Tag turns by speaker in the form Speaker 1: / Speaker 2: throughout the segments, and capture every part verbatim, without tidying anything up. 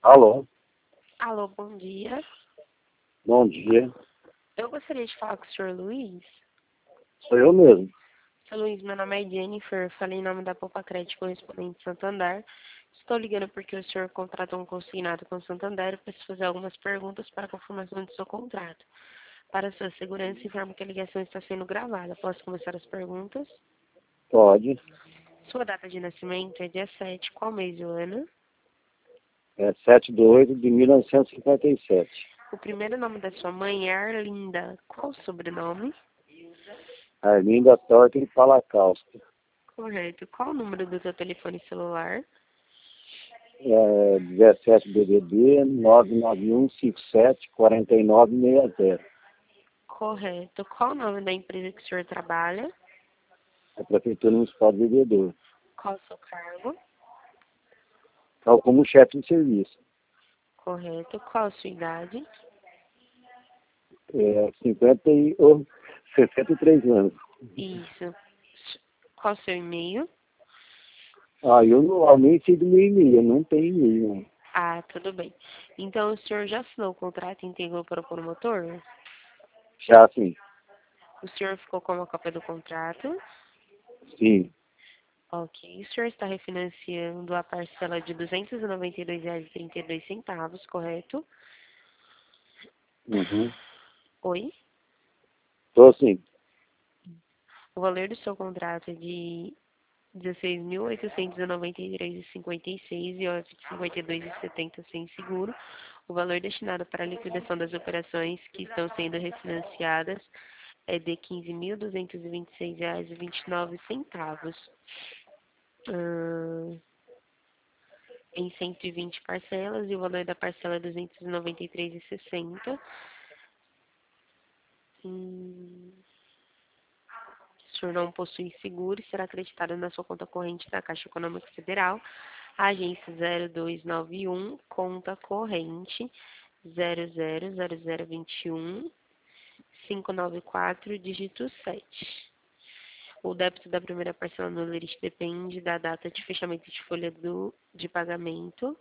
Speaker 1: Alô,
Speaker 2: Alô, bom dia.
Speaker 1: bom dia.
Speaker 2: Eu gostaria de falar com o senhor Luiz.
Speaker 1: Sou eu mesmo.
Speaker 2: Seu Luiz, meu nome é Jennifer, falei em nome da Poupa Crédito Correspondente Santander. Estou ligando porque o senhor contratou um consignado com Santander e preciso fazer algumas perguntas para a confirmação do seu contrato. Para sua segurança, informo que a ligação está sendo gravada. Posso começar as perguntas?
Speaker 1: Pode.
Speaker 2: Sua data de nascimento é dia sete, qual mês e ano?
Speaker 1: É sete de oito de mil novecentos e cinquenta e sete.
Speaker 2: O primeiro nome da sua mãe é Arlinda. Qual o sobrenome?
Speaker 1: Arlinda Torta e Palacausta.
Speaker 2: Correto. Qual o número do seu telefone celular?
Speaker 1: É dezessete B B B nove nove um cinco sete quatro nove seis zero.
Speaker 2: Correto. Qual o nome da empresa que o senhor trabalha?
Speaker 1: A Prefeitura Municipal de Bebedouro.
Speaker 2: Qual o seu cargo?
Speaker 1: Tal como chefe de serviço.
Speaker 2: Correto. Qual a sua idade?
Speaker 1: É cinquenta e, ou sessenta e três anos.
Speaker 2: Isso. Qual o seu e-mail?
Speaker 1: Ah, eu normalmente sei do meu e-mail, eu não tenho e-mail. Não.
Speaker 2: Ah, tudo bem. Então, o senhor já assinou o contrato íntegro para o promotor?
Speaker 1: Já sim.
Speaker 2: O senhor ficou com uma cópia do contrato?
Speaker 1: Sim.
Speaker 2: Ok. O senhor está refinanciando a parcela de duzentos e noventa e dois reais e trinta e dois centavos, correto?
Speaker 1: Uhum.
Speaker 2: Oi?
Speaker 1: Tô sim.
Speaker 2: O valor do seu contrato é de dezesseis mil oitocentos e noventa e três reais e cinquenta e seis centavos e O F de cinquenta e dois reais e setenta centavos sem seguro. O valor destinado para a liquidação das operações que estão sendo refinanciadas é de quinze mil duzentos e vinte e seis reais e vinte e nove centavos. Hum, em cento e vinte parcelas e o valor da parcela é duzentos e noventa e três reais e sessenta centavos. Hum, o senhor não possui seguro e será acreditado na sua conta corrente da Caixa Econômica Federal, agência zero dois nove um, conta corrente zero zero zero zero dois um cinco nove quatro, dígito sete. O débito da primeira parcela no lerite depende da data de fechamento de folha do, de pagamento,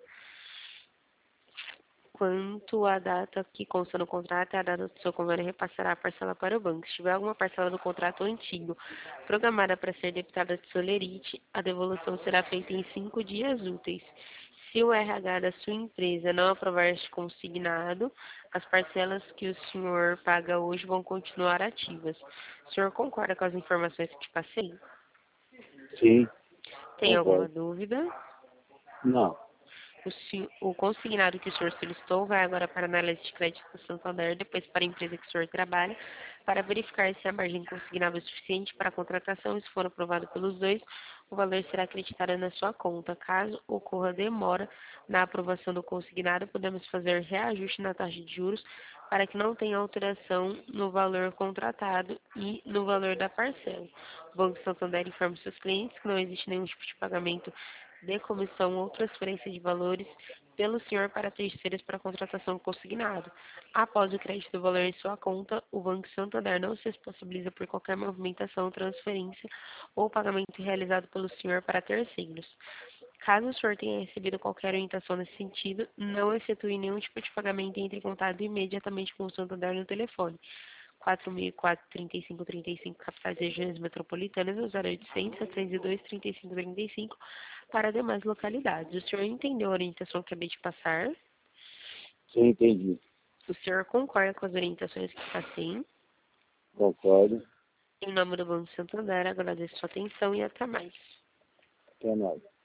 Speaker 2: quanto à data que consta no contrato, é a data do seu convênio repassará a parcela para o banco. Se tiver alguma parcela do contrato antigo programada para ser debitada de seu lerite, a devolução será feita em cinco dias úteis. Se o R H da sua empresa não aprovar este consignado, as parcelas que o senhor paga hoje vão continuar ativas. O senhor concorda com as informações que te passei?
Speaker 1: Sim,
Speaker 2: Tem alguma
Speaker 1: concordo.
Speaker 2: dúvida?
Speaker 1: Não.
Speaker 2: O, se- o consignado que o senhor solicitou vai agora para a análise de crédito do Santander, depois para a empresa que o senhor trabalha, para verificar se a margem consignável é suficiente para a contratação e se for aprovado pelos dois, o valor será acreditado na sua conta. Caso ocorra demora na aprovação do consignado, podemos fazer reajuste na taxa de juros para que não tenha alteração no valor contratado e no valor da parcela. O Banco Santander informa seus clientes que não existe nenhum tipo de pagamento de comissão ou transferência de valores pelo senhor para terceiros para contratação consignado. Após o crédito do valor em sua conta, o Banco Santander não se responsabiliza por qualquer movimentação, transferência ou pagamento realizado pelo senhor para terceiros. Caso o senhor tenha recebido qualquer orientação nesse sentido, não efetue nenhum tipo de pagamento e entre em contato imediatamente com o Santander no telefone quatro mil e quatro, trinta e cinco, trinta e cinco, capitais e regiões metropolitanas, no zero oitocentos, setecentos e dois, trinta e cinco, trinta e cinco, para demais localidades. O senhor entendeu a orientação que acabei de passar?
Speaker 1: Sim, entendi.
Speaker 2: O senhor concorda com as orientações que passei?
Speaker 1: Concordo.
Speaker 2: Em nome do Banco Santander, agradeço sua atenção e até mais.
Speaker 1: Até mais.